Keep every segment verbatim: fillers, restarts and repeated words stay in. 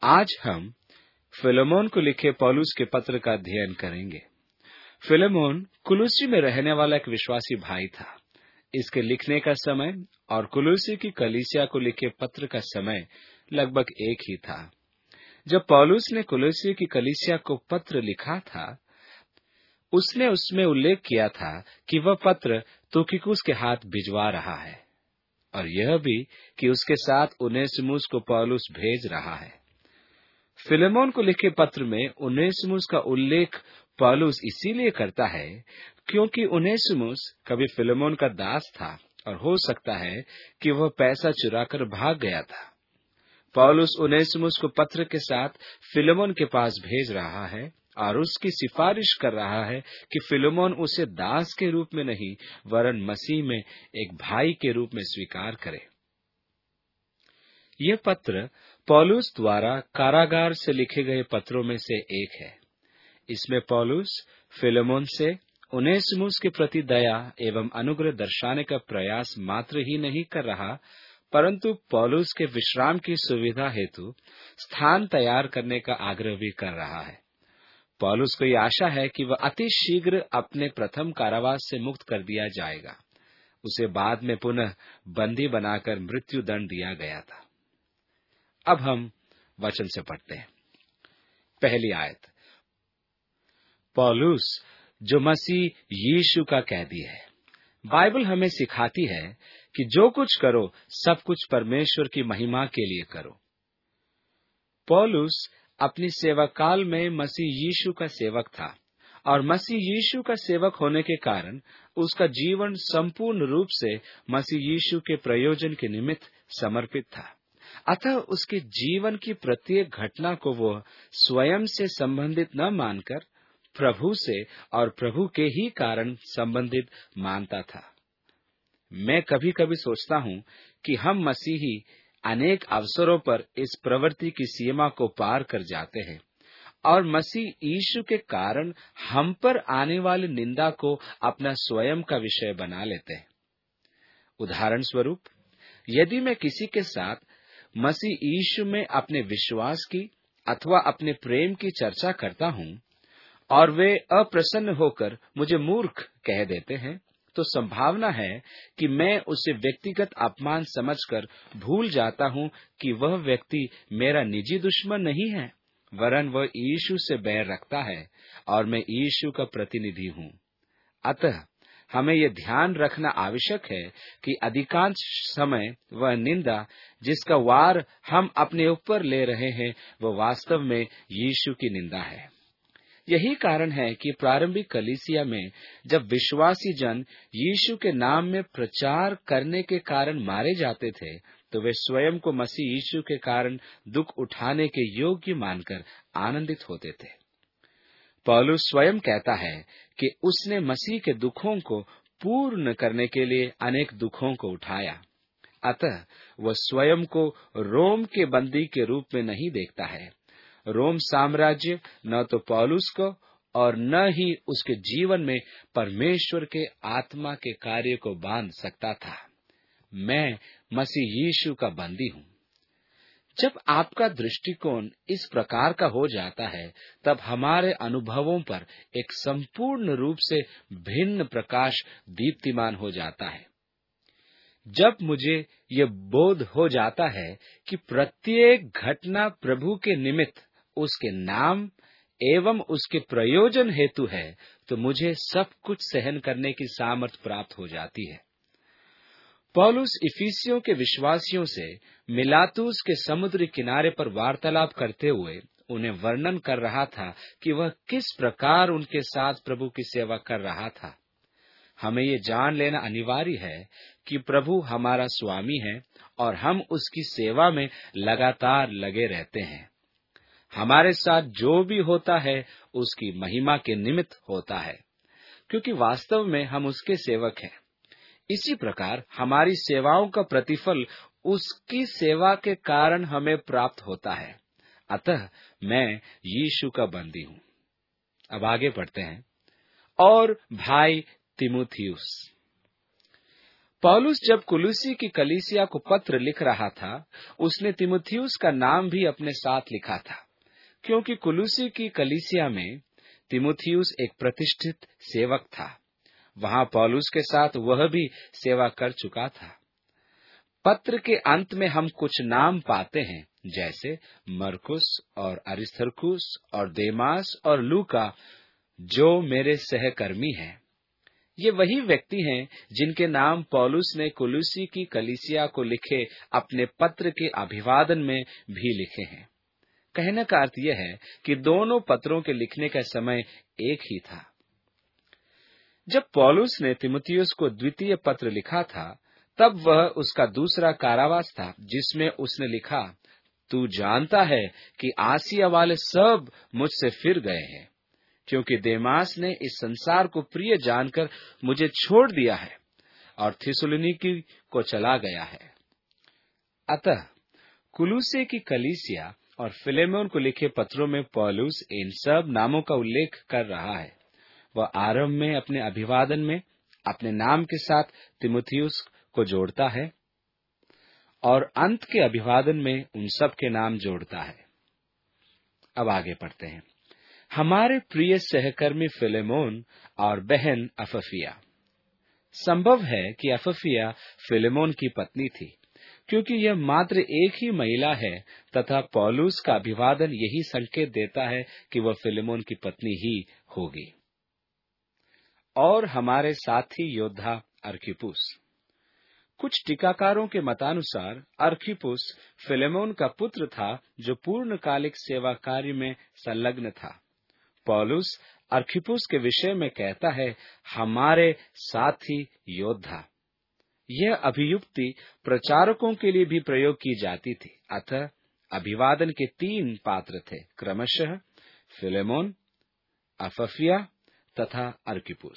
आज हम फिलेमोन को लिखे पौलुस के पत्र का अध्ययन करेंगे। फिलेमोन कुलुस्सी में रहने वाला एक विश्वासी भाई था। इसके लिखने का समय और कुलुस्सी की कलीसिया को लिखे पत्र का समय लगभग एक ही था। जब पौलुस ने कुलुस्सी की कलीसिया को पत्र लिखा था, उसने उसमें उल्लेख किया था कि वह पत्र तुखिकुस के हाथ भिजवा रहा है, और यह भी कि उसके साथ उनेसिमुस को पौलुस भेज रहा है। फिलेमोन को लिखे पत्र में उनेसिमुस का उल्लेख पौलुस इसीलिए करता है क्योंकि उनेसिमुस कभी फिलेमोन का दास था और हो सकता है कि वह पैसा चुराकर भाग गया था। पौलुस उनेसिमुस को पत्र के साथ फिलेमोन के पास भेज रहा है और उसकी सिफारिश कर रहा है कि फिलेमोन उसे दास के रूप में नहीं वरन मसीह में एक भाई के रूप में स्वीकार करे। यह पत्र पौलुस द्वारा कारागार से लिखे गए पत्रों में से एक है। इसमें पौलुस फिलेमोन से उनेसिमुस के प्रति दया एवं अनुग्रह दर्शाने का प्रयास मात्र ही नहीं कर रहा, परंतु पौलुस के विश्राम की सुविधा हेतु स्थान तैयार करने का आग्रह भी कर रहा है। पौलुस को यह आशा है कि वह अति शीघ्र अपने प्रथम कारावास से मुक्त कर दिया जाएगा। उसे बाद में पुनः बंदी बनाकर मृत्यु दंड दिया गया था। अब हम वचन से पढ़ते हैं। पहली आयत। पौलुस जो मसीह यीशु का कैदी है। बाइबल हमें सिखाती है कि जो कुछ करो सब कुछ परमेश्वर की महिमा के लिए करो। पौलुस अपनी सेवा काल में मसीह यीशु का सेवक था और मसीह यीशु का सेवक होने के कारण उसका जीवन संपूर्ण रूप से मसीह यीशु के प्रयोजन के निमित्त समर्पित था। अतः उसके जीवन की प्रत्येक घटना को वह स्वयं से संबंधित न मानकर प्रभु से और प्रभु के ही कारण संबंधित मानता था। मैं कभी कभी सोचता हूँ कि हम मसीही अनेक अवसरों पर इस प्रवृत्ति की सीमा को पार कर जाते हैं और मसीह यीशु के कारण हम पर आने वाली निंदा को अपना स्वयं का विषय बना लेते हैं। उदाहरण स्वरूप, यदि मैं किसी के साथ मसीह यीशु में अपने विश्वास की अथवा अपने प्रेम की चर्चा करता हूँ और वे अप्रसन्न होकर मुझे मूर्ख कह देते हैं, तो संभावना है कि मैं उसे व्यक्तिगत अपमान समझकर भूल जाता हूँ कि वह व्यक्ति मेरा निजी दुश्मन नहीं है, वरन वह यीशु से बैर रखता है और मैं यीशु का प्रतिनिधि हूँ। अतः हमें यह ध्यान रखना आवश्यक है कि अधिकांश समय वह निंदा जिसका वार हम अपने ऊपर ले रहे हैं वह वास्तव में यीशु की निंदा है। यही कारण है कि प्रारंभिक कलीसिया में जब विश्वासी जन यीशु के नाम में प्रचार करने के कारण मारे जाते थे, तो वे स्वयं को मसीह यीशु के कारण दुख उठाने के योग्य मानकर आनंदित होते थे। पौलुस स्वयं कहता है कि उसने मसीह के दुखों को पूर्ण करने के लिए अनेक दुखों को उठाया। अतः वह स्वयं को रोम के बंदी के रूप में नहीं देखता है। रोम साम्राज्य न तो पौलुस को और न ही उसके जीवन में परमेश्वर के आत्मा के कार्य को बांध सकता था। मैं मसीह यीशु का बंदी हूँ। जब आपका दृष्टिकोण इस प्रकार का हो जाता है, तब हमारे अनुभवों पर एक संपूर्ण रूप से भिन्न प्रकाश दीप्तिमान हो जाता है। जब मुझे यह बोध हो जाता है कि प्रत्येक घटना प्रभु के निमित्त उसके नाम एवं उसके प्रयोजन हेतु है, तो मुझे सब कुछ सहन करने की सामर्थ प्राप्त हो जाती है। पौलुस इफिसियों के विश्वासियों से मिलातुस के समुद्री किनारे पर वार्तालाप करते हुए उन्हें वर्णन कर रहा था कि वह किस प्रकार उनके साथ प्रभु की सेवा कर रहा था। हमें ये जान लेना अनिवार्य है कि प्रभु हमारा स्वामी है और हम उसकी सेवा में लगातार लगे रहते हैं। हमारे साथ जो भी होता है उसकी महिमा के निमित्त होता है, क्योंकि वास्तव में हम उसके सेवक हैं। इसी प्रकार हमारी सेवाओं का प्रतिफल उसकी सेवा के कारण हमें प्राप्त होता है। अतः मैं यीशु का बंदी हूँ। अब आगे बढ़ते हैं। और भाई तिमुथियुस। पौलुस जब कुलुसी की कलीसिया को पत्र लिख रहा था, उसने तीमुथियुस का नाम भी अपने साथ लिखा था, क्योंकि कुलुसी की कलीसिया में तीमुथियुस एक प्रतिष्ठित सेवक था। वहां पौलुस के साथ वह भी सेवा कर चुका था। पत्र के अंत में हम कुछ नाम पाते हैं, जैसे मरकुस और अरिस्तर्खुस और देमास और लूका, जो मेरे सहकर्मी हैं। ये वही व्यक्ति हैं जिनके नाम पौलुस ने कुलुसी की कलीसिया को लिखे अपने पत्र के अभिवादन में भी लिखे हैं। कहने का अर्थ यह है कि दोनों पत्रों के लिखने का समय एक ही था। जब पौलुस ने तीमुथियुस को द्वितीय पत्र लिखा था, तब वह उसका दूसरा कारावास था, जिसमें उसने लिखा, तू जानता है कि आसिया वाले सब मुझसे फिर गए हैं, क्योंकि देमास ने इस संसार को प्रिय जानकर मुझे छोड़ दिया है और थिस्सलुनीकि को चला गया है। अतः कुलुसे की कलीसिया और फिलेमोन को लिखे पत्रों में पौलुस इन सब नामों का उल्लेख कर रहा है। वह आरंभ में अपने अभिवादन में अपने नाम के साथ तीमुथियुस को जोड़ता है और अंत के अभिवादन में उन सब के नाम जोड़ता है। अब आगे पढ़ते हैं। हमारे प्रिय सहकर्मी फिलेमोन और बहन अफफिया। संभव है कि अफफिया फिलेमोन की पत्नी थी, क्योंकि यह मात्र एक ही महिला है तथा पौलुस का अभिवादन यही संकेत देता है कि वह फिलेमोन की पत्नी ही होगी। और हमारे साथी योद्धा अर्खिपुस। कुछ टीकाकारों के मतानुसार अर्खिपुस फिलेमोन का पुत्र था, जो पूर्णकालिक सेवा कार्य में संलग्न था। पौलुस अर्खिपुस के विषय में कहता है, हमारे साथी योद्धा। यह अभियुक्ति प्रचारकों के लिए भी प्रयोग की जाती थी। अतः अभिवादन के तीन पात्र थे, क्रमशः फिलेमोन, अफफिया तथा अर्खिपुस।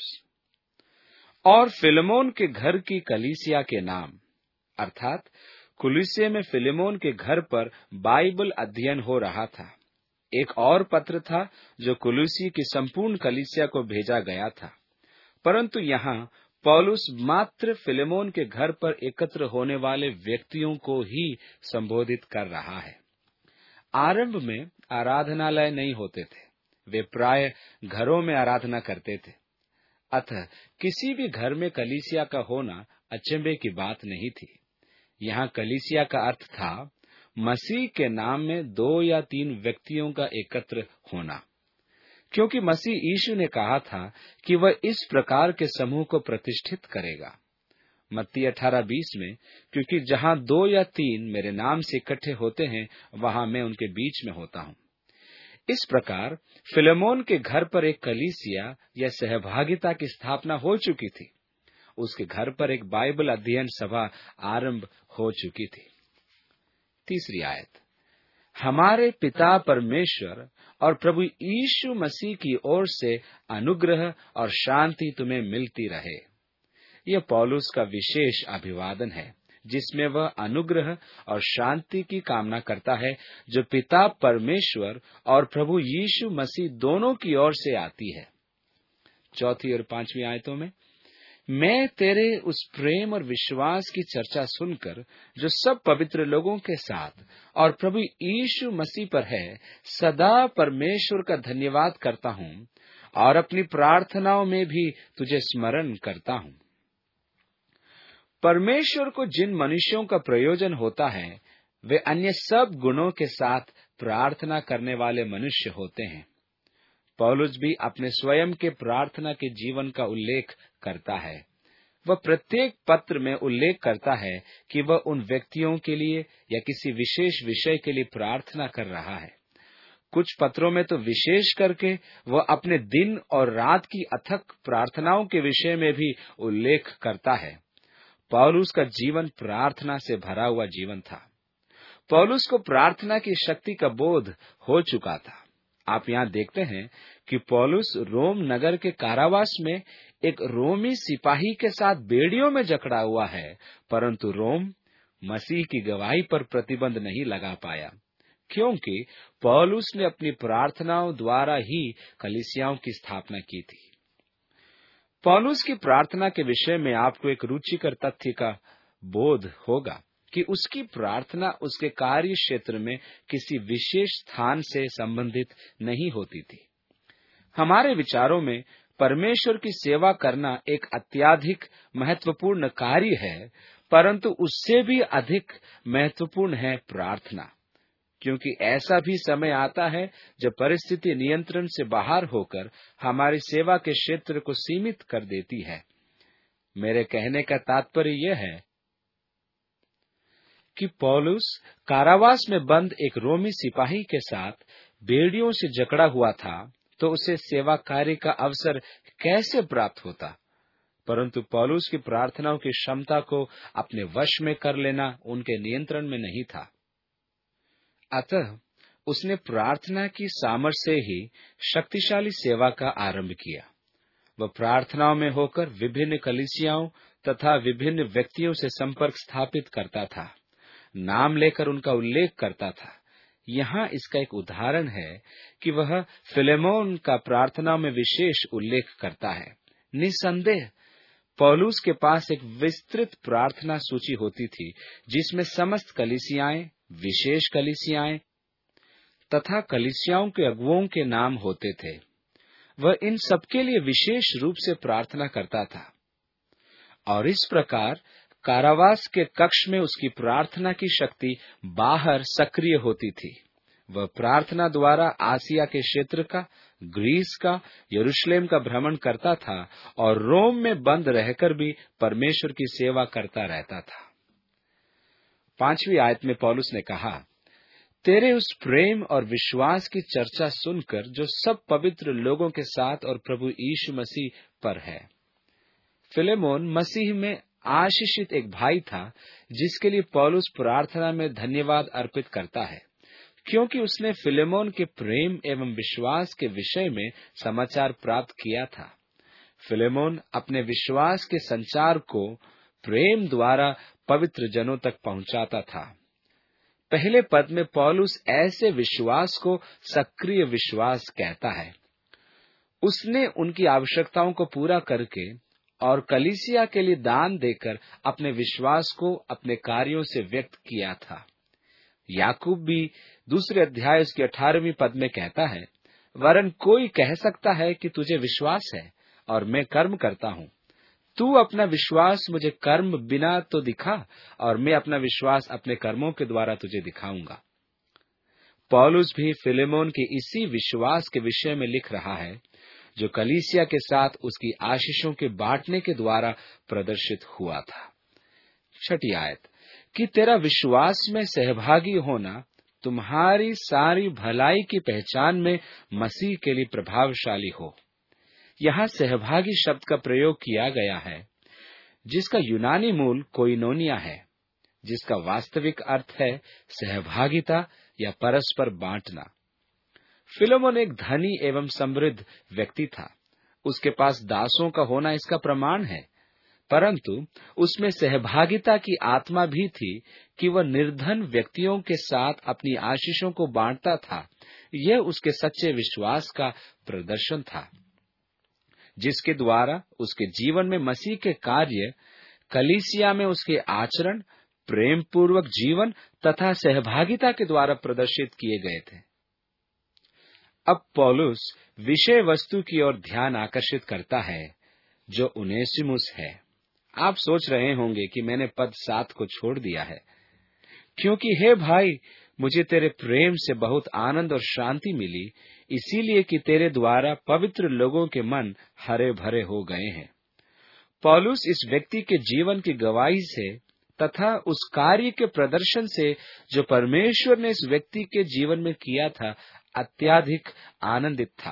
और फिलेमोन के घर की कलीसिया के नाम, अर्थात कुलिसिया में फिलेमोन के घर पर बाइबल अध्ययन हो रहा था। एक और पत्र था जो कुलुसी की संपूर्ण कलीसिया को भेजा गया था, परंतु यहाँ पौलुस मात्र फिलेमोन के घर पर एकत्र होने वाले व्यक्तियों को ही संबोधित कर रहा है। आरंभ में आराधनालय नहीं होते थे, वे प्राय घरों में आराधना करते थे। अतः किसी भी घर में कलीसिया का होना अचंभे की बात नहीं थी। यहाँ कलीसिया का अर्थ था मसीह के नाम में दो या तीन व्यक्तियों का एकत्र होना, क्योंकि मसीह यीशु ने कहा था कि वह इस प्रकार के समूह को प्रतिष्ठित करेगा। मत्ती अठारह बीस में, क्योंकि जहाँ दो या तीन मेरे नाम से इकट्ठे होते हैं, वहाँ मैं उनके बीच में होता हूँ। इस प्रकार फिलेमोन के घर पर एक कलीसिया या सहभागिता की स्थापना हो चुकी थी। उसके घर पर एक बाइबल अध्ययन सभा आरंभ हो चुकी थी। तीसरी आयत, हमारे पिता परमेश्वर और प्रभु यीशु मसीह की ओर से अनुग्रह और शांति तुम्हें मिलती रहे। यह पौलुस का विशेष अभिवादन है, जिसमें वह अनुग्रह और शांति की कामना करता है, जो पिता परमेश्वर और प्रभु यीशु मसीह दोनों की ओर से आती है। चौथी और पांचवी आयतों में, मैं तेरे उस प्रेम और विश्वास की चर्चा सुनकर जो सब पवित्र लोगों के साथ और प्रभु यीशु मसीह पर है, सदा परमेश्वर का धन्यवाद करता हूँ और अपनी प्रार्थनाओं में भी तुझे स्मरण करता हूँ। परमेश्वर को जिन मनुष्यों का प्रयोजन होता है, वे अन्य सब गुणों के साथ प्रार्थना करने वाले मनुष्य होते हैं। पौलुस भी अपने स्वयं के प्रार्थना के जीवन का उल्लेख करता है। वह प्रत्येक पत्र में उल्लेख करता है कि वह उन व्यक्तियों के लिए या किसी विशेष विषय के लिए प्रार्थना कर रहा है। कुछ पत्रों में तो विशेष करके वह अपने दिन और रात की अथक प्रार्थनाओं के विषय में भी उल्लेख करता है। पौलुस का जीवन प्रार्थना से भरा हुआ जीवन था। पौलुस को प्रार्थना की शक्ति का बोध हो चुका था। आप यहाँ देखते हैं कि पौलुस रोम नगर के कारावास में एक रोमी सिपाही के साथ बेड़ियों में जकड़ा हुआ है, परंतु रोम मसीह की गवाही पर प्रतिबंध नहीं लगा पाया, क्योंकि पौलुस ने अपनी प्रार्थनाओं द्वारा ही कलीसियाओं की स्थापना की थी। पौलुस की प्रार्थना के विषय में आपको एक रुचिकर तथ्य का बोध होगा कि उसकी प्रार्थना उसके कार्य क्षेत्र में किसी विशेष स्थान से संबंधित नहीं होती थी। हमारे विचारों में परमेश्वर की सेवा करना एक अत्यधिक महत्वपूर्ण कार्य है, परंतु उससे भी अधिक महत्वपूर्ण है प्रार्थना, क्योंकि ऐसा भी समय आता है जब परिस्थिति नियंत्रण से बाहर होकर हमारी सेवा के क्षेत्र को सीमित कर देती है। मेरे कहने का तात्पर्य यह है कि पौलुस कारावास में बंद एक रोमी सिपाही के साथ बेड़ियों से जकड़ा हुआ था, तो उसे सेवा कार्य का अवसर कैसे प्राप्त होता, परंतु पौलुस की प्रार्थनाओं की क्षमता को अपने वश में कर लेना उनके नियंत्रण में नहीं था। अतः उसने प्रार्थना की सामर्थ्य से ही शक्तिशाली सेवा का आरंभ किया। वह प्रार्थनाओं में होकर विभिन्न कलीसियाओं तथा विभिन्न व्यक्तियों से संपर्क स्थापित करता था, नाम लेकर उनका उल्लेख करता था। यहाँ इसका एक उदाहरण है कि वह फिलेमोन का प्रार्थना में विशेष उल्लेख करता है। निसंदेह पौलुस के पास एक विस्तृत प्रार्थना सूची होती थी, जिसमें समस्त कलीसियाएं, विशेष कलीसियाएं तथा कलीसियाओं के अगुवों के नाम होते थे। वह इन सबके लिए विशेष रूप से प्रार्थना करता था, और इस प्रकार कारावास के कक्ष में उसकी प्रार्थना की शक्ति बाहर सक्रिय होती थी। वह प्रार्थना द्वारा आसिया के क्षेत्र का, ग्रीस का, यरूशलेम का भ्रमण करता था और रोम में बंद रहकर भी परमेश्वर की सेवा करता रहता था। पांचवी आयत में पौलुस ने कहा, तेरे उस प्रेम और विश्वास की चर्चा सुनकर जो सब पवित्र लोगों के साथ और प्रभु यीशु मसीह पर है। फिलेमोन मसीह में आशीषित एक भाई था, जिसके लिए पौलुस प्रार्थना में धन्यवाद अर्पित करता है, क्योंकि उसने फिलेमोन के प्रेम एवं विश्वास के विषय में समाचार प्राप्त किया था। फिलेमोन अपने विश्वास के संचार को प्रेम द्वारा पवित्र जनों तक पहुंचाता था। पहले पद में पौलुस ऐसे विश्वास को सक्रिय विश्वास कहता है। उसने उनकी आवश्यकताओं को पूरा करके और कलीसिया के लिए दान देकर अपने विश्वास को अपने कार्यों से व्यक्त किया था। याकूब भी दूसरे अध्याय उसके अठारहवीं पद में कहता है, वरन कोई कह सकता है कि तुझे विश्वास है और मैं कर्म करता हूँ। तू अपना विश्वास मुझे कर्म बिना तो दिखा, और मैं अपना विश्वास अपने कर्मों के द्वारा तुझे दिखाऊंगा। पौलुस भी फिलेमोन के इसी विश्वास के विषय में लिख रहा है, जो कलीसिया के साथ उसकी आशीषों के बांटने के द्वारा प्रदर्शित हुआ था। छठी आयत, कि तेरा विश्वास में सहभागी होना तुम्हारी सारी भलाई की पहचान में मसीह के लिए प्रभावशाली हो। यहाँ सहभागी शब्द का प्रयोग किया गया है, जिसका यूनानी मूल कोइनोनिया है, जिसका वास्तविक अर्थ है सहभागिता या परस्पर बांटना। फिलेमोन एक धनी एवं समृद्ध व्यक्ति था। उसके पास दासों का होना इसका प्रमाण है, परंतु उसमें सहभागिता की आत्मा भी थी कि वह निर्धन व्यक्तियों के साथ अपनी आशीषों को बांटता था। यह उसके सच्चे विश्वास का प्रदर्शन था, जिसके द्वारा उसके जीवन में मसीह के कार्य, कलीसिया में उसके आचरण, प्रेम पूर्वक जीवन तथा सहभागिता के द्वारा प्रदर्शित किए गए थे। अब पौलुस विषय वस्तु की ओर ध्यान आकर्षित करता है, जो उनेसिमुस है। आप सोच रहे होंगे कि मैंने पद सात को छोड़ दिया है, क्योंकि हे भाई, मुझे तेरे प्रेम से बहुत आनंद और शांति मिली, इसीलिए कि तेरे द्वारा पवित्र लोगों के मन हरे भरे हो गए हैं। पौलुस इस व्यक्ति के जीवन की गवाही से तथा उस कार्य के प्रदर्शन से जो परमेश्वर ने इस व्यक्ति के जीवन में किया था, अत्यधिक आनंदित था।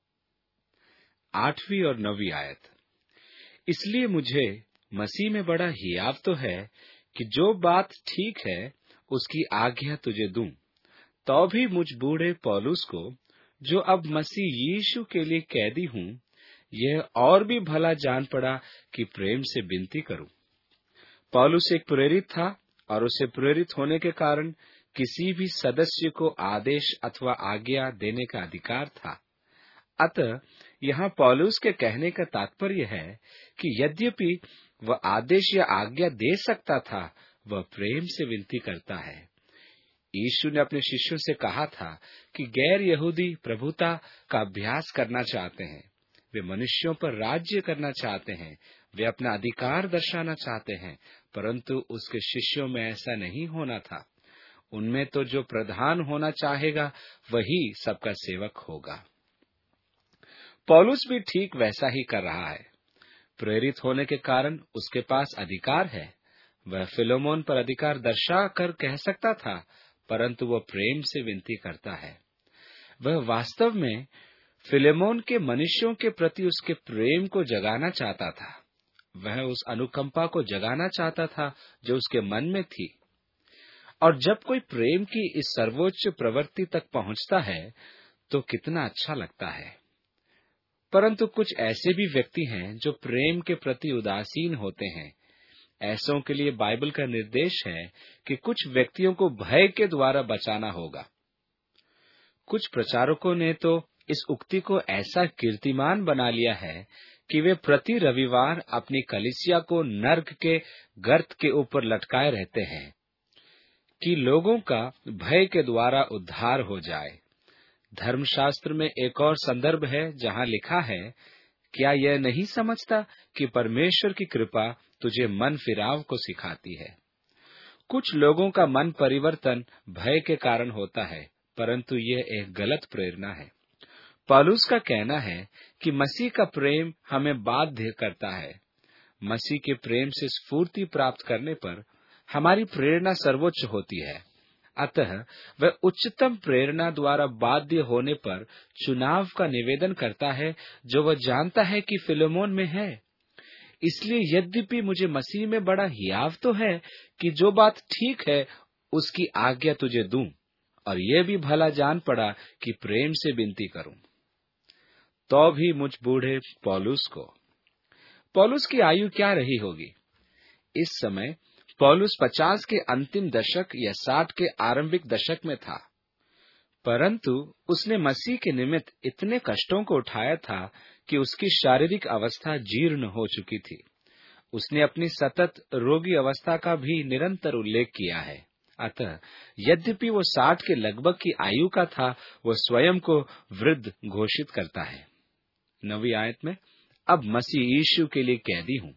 आठवीं और नौवीं आयत, इसलिए मुझे मसीह में बड़ा हियाव तो है कि जो बात ठीक है उसकी आज्ञा तुझे दूं, तो भी मुझ बूढ़े पौलुस को, जो अब मसीह यीशु के लिए कैदी हूं, यह और भी भला जान पड़ा कि प्रेम से विनती करूं। पौलुस एक प्रेरित था, और उसे प्रेरित होने के कारण किसी भी सदस्य को आदेश अथवा आज्ञा देने का अधिकार था। अतः यहाँ पौलुस के कहने का तात्पर्य है कि यद्यपि वह आदेश या आज्ञा दे सकता था, वह प्रेम से विनती करता है। यीशु ने अपने शिष्यों से कहा था कि गैर यहूदी प्रभुता का अभ्यास करना चाहते हैं, वे मनुष्यों पर राज्य करना चाहते हैं, वे अपना अधिकार दर्शाना चाहते हैं, परंतु उसके शिष्यों में ऐसा नहीं होना था। उनमें तो जो प्रधान होना चाहेगा वही सबका सेवक होगा। पौलुस भी ठीक वैसा ही कर रहा है। प्रेरित होने के कारण उसके पास अधिकार है। वह फिलोमोन पर अधिकार दर्शा कर कह सकता था, परंतु वह प्रेम से विनती करता है। वह वास्तव में फिलेमोन के मनुष्यों के प्रति उसके प्रेम को जगाना चाहता था। वह उस अनुकंपा को जगाना चाहता था जो उसके मन में थी। और जब कोई प्रेम की इस सर्वोच्च प्रवृत्ति तक पहुंचता है तो कितना अच्छा लगता है। परंतु कुछ ऐसे भी व्यक्ति हैं जो प्रेम के प्रति उदासीन होते हैं। ऐसों के लिए बाइबल का निर्देश है कि कुछ व्यक्तियों को भय के द्वारा बचाना होगा। कुछ प्रचारकों ने तो इस उक्ति को ऐसा कीर्तिमान बना लिया है कि वे प्रति रविवार अपनी कलीसिया को नर्क के गर्त के ऊपर लटकाए रहते हैं कि लोगों का भय के द्वारा उद्धार हो जाए। धर्मशास्त्र में एक और संदर्भ है जहां लिखा है, क्या यह नहीं समझता कि परमेश्वर की कृपा तुझे मन फिराव को सिखाती है। कुछ लोगों का मन परिवर्तन भय के कारण होता है, परंतु यह एक गलत प्रेरणा है। पौलुस का कहना है कि मसीह का प्रेम हमें बाध्य करता है। मसीह के प्रेम से स्फूर्ति प्राप्त करने पर हमारी प्रेरणा सर्वोच्च होती है। अतः वह उच्चतम प्रेरणा द्वारा बाध्य होने पर चुनाव का निवेदन करता है जो वह जानता है कि फिलेमोन में है। इसलिए यद्यपि मुझे मसीह में बड़ा हियाव तो है कि जो बात ठीक है उसकी आज्ञा तुझे दूं, और यह भी भला जान पड़ा कि प्रेम से विनती करूं। तो भी मुझ बूढ़े पौलुस को। पौलुस की आयु क्या रही होगी? इस समय पौलुस पचास के अंतिम दशक या साठ के आरंभिक दशक में था, परंतु उसने मसीह के निमित्त इतने कष्टों को उठाया था कि उसकी शारीरिक अवस्था जीर्ण हो चुकी थी। उसने अपनी सतत रोगी अवस्था का भी निरंतर उल्लेख किया है। अतः यद्यपि वो साठ के लगभग की आयु का था, वह स्वयं को वृद्ध घोषित करता है। नवीं आयत में, अब मसीह यीशु के लिए कैदी हूं।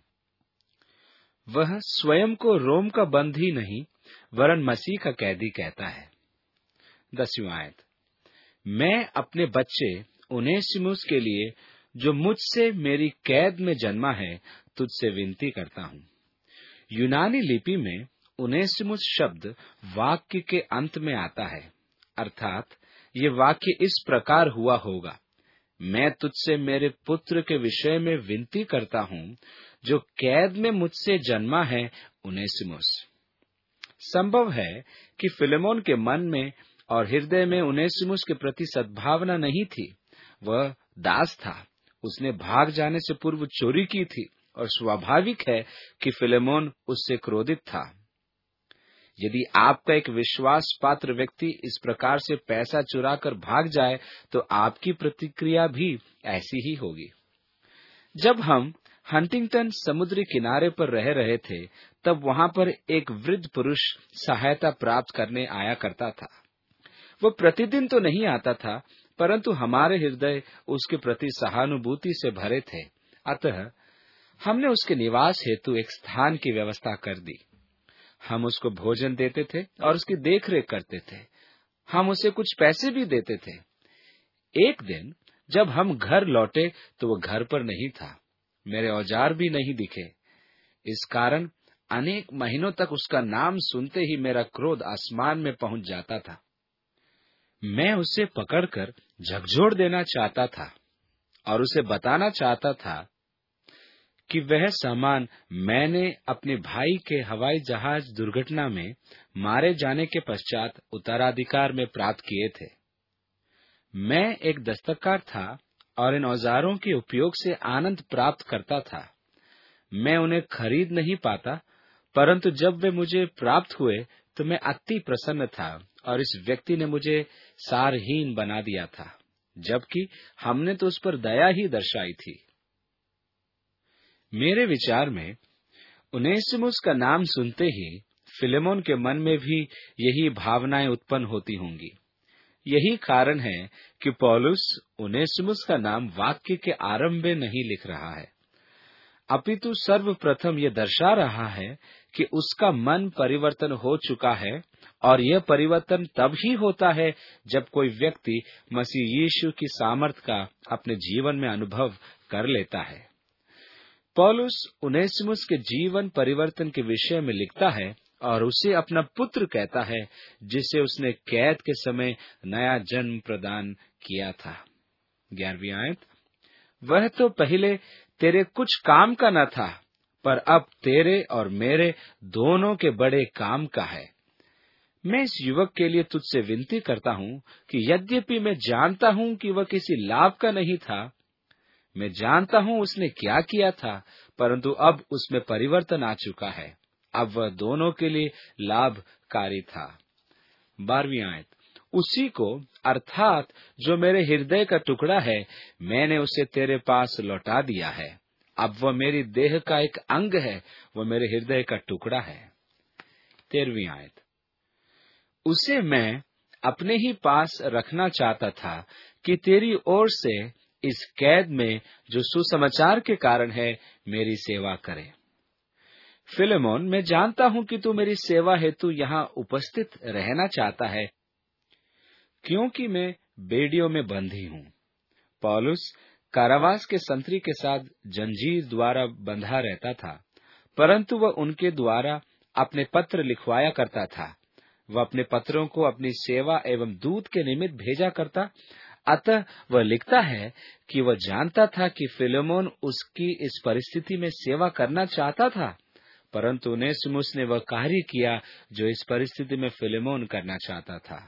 वह स्वयं को रोम का बंदी नहीं वरन मसीह का कैदी कहता है। दसवीं आयत, मैं अपने बच्चे उनेसिमुस के लिए जो मुझसे मेरी कैद में जन्मा है तुझसे विनती करता हूं। यूनानी लिपि में उनेसिमुस शब्द वाक्य के अंत में आता है, अर्थात ये वाक्य इस प्रकार हुआ होगा, मैं तुझसे मेरे पुत्र के विषय में विनती करता हूं जो कैद में मुझसे जन्मा है, उनेसिमुस। संभव है कि फिलेमोन के मन में और हृदय में उनेसिमुस के प्रति सद्भावना नहीं थी। वह दास था, उसने भाग जाने से पूर्व चोरी की थी और स्वाभाविक है कि फिलेमोन उससे क्रोधित था। यदि आपका एक विश्वास पात्र व्यक्ति इस प्रकार से पैसा चुराकर भाग जाए तो आपकी प्रतिक्रिया भी ऐसी ही होगी। जब हम हंटिंगटन समुद्री किनारे पर रह रहे थे तब वहां पर एक वृद्ध पुरुष सहायता प्राप्त करने आया करता था। वह प्रतिदिन तो नहीं आता था, परंतु हमारे हृदय उसके प्रति सहानुभूति से भरे थे। अतः हमने उसके निवास हेतु एक स्थान की व्यवस्था कर दी। हम उसको भोजन देते थे और उसकी देखरेख करते थे। हम उसे कुछ पैसे भी देते थे। एक दिन जब हम घर लौटे तो वो घर पर नहीं था, मेरे औजार भी नहीं दिखे। इस कारण अनेक महीनों तक उसका नाम सुनते ही मेरा क्रोध आसमान में पहुंच जाता था। मैं उसे पकड़कर झकझोर देना चाहता था और उसे बताना चाहता था कि वह सामान मैंने अपने भाई के हवाई जहाज दुर्घटना में मारे जाने के पश्चात उत्तराधिकार में प्राप्त किए थे। मैं एक दस्तकार था और इन औजारों के उपयोग से आनंद प्राप्त करता था। मैं उन्हें खरीद नहीं पाता, परंतु जब वे मुझे प्राप्त हुए तो मैं अति प्रसन्न था और इस व्यक्ति ने मुझे सारहीन बना दिया था। जबकि हमने तो उस पर दया ही दर्शाई थी। मेरे विचार में उनेसिमुस का नाम सुनते ही फिलेमोन के मन में भी यही भावनाएं उत्पन्न होती होंगी। यही कारण है कि पौलुस उनेसिमुस का नाम वाक्य के आरंभ में नहीं लिख रहा है, अपितु सर्वप्रथम यह दर्शा रहा है कि उसका मन परिवर्तन हो चुका है, और यह परिवर्तन तब ही होता है जब कोई व्यक्ति मसीह यीशु की सामर्थ का अपने जीवन में अनुभव कर लेता है। पौलुस उनेसिमुस के जीवन परिवर्तन के विषय में लिखता है और उसे अपना पुत्र कहता है, जिसे उसने कैद के समय नया जन्म प्रदान किया था। ग्यारहवीं आयत, वह तो पहले तेरे कुछ काम का न था, पर अब तेरे और मेरे दोनों के बड़े काम का है। मैं इस युवक के लिए तुझसे विनती करता हूँ कि यद्यपि मैं जानता हूँ कि वह किसी लाभ का नहीं था, मैं जानता हूँ उसने क्या किया था, परंतु अब उसमें परिवर्तन आ चुका है, अब वह दोनों के लिए लाभकारी था। बारहवीं आयत, उसी को अर्थात जो मेरे हृदय का टुकड़ा है, मैंने उसे तेरे पास लौटा दिया है। अब वह मेरी देह का एक अंग है, वह मेरे हृदय का टुकड़ा है। तेरहवीं आयत, उसे मैं अपने ही पास रखना चाहता था कि तेरी ओर से इस कैद में जो सुसमाचार के कारण है मेरी सेवा करे। फिलेमोन, मैं जानता हूं कि तू मेरी सेवा हेतु यहाँ उपस्थित रहना चाहता है, क्योंकि मैं बेड़ियों में बंधी हूँ। पौलुस कारावास के संतरी के साथ जंजीर द्वारा बंधा रहता था, परंतु वह उनके द्वारा अपने पत्र लिखवाया करता था। वह अपने पत्रों को अपनी सेवा एवं दूत के निमित्त भेजा करता। अतः वह लिखता है कि वह जानता था कि फिलेमोन उसकी इस परिस्थिति में सेवा करना चाहता था, परंतु उनेसिमुस ने वह कार्य किया जो इस परिस्थिति में फिलेमोन करना चाहता था।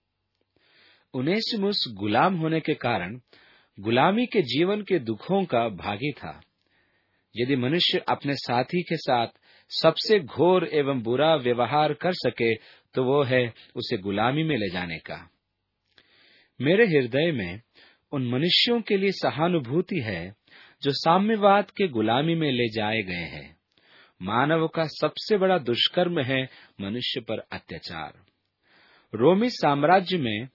उनेसिमुस गुलाम होने के कारण गुलामी के जीवन के दुखों का भागी था। यदि मनुष्य अपने साथी के साथ सबसे घोर एवं बुरा व्यवहार कर सके, तो वो है उसे गुलामी में ले जाने का। मेरे हृदय में उन मनुष्यों के लिए सहानुभूति है जो साम्यवाद के गुलामी में ले जाए गए हैं। मानव का सबसे बड़ा दुष्कर्म है मनुष्य पर अत्याचार। रोमी साम्राज्य में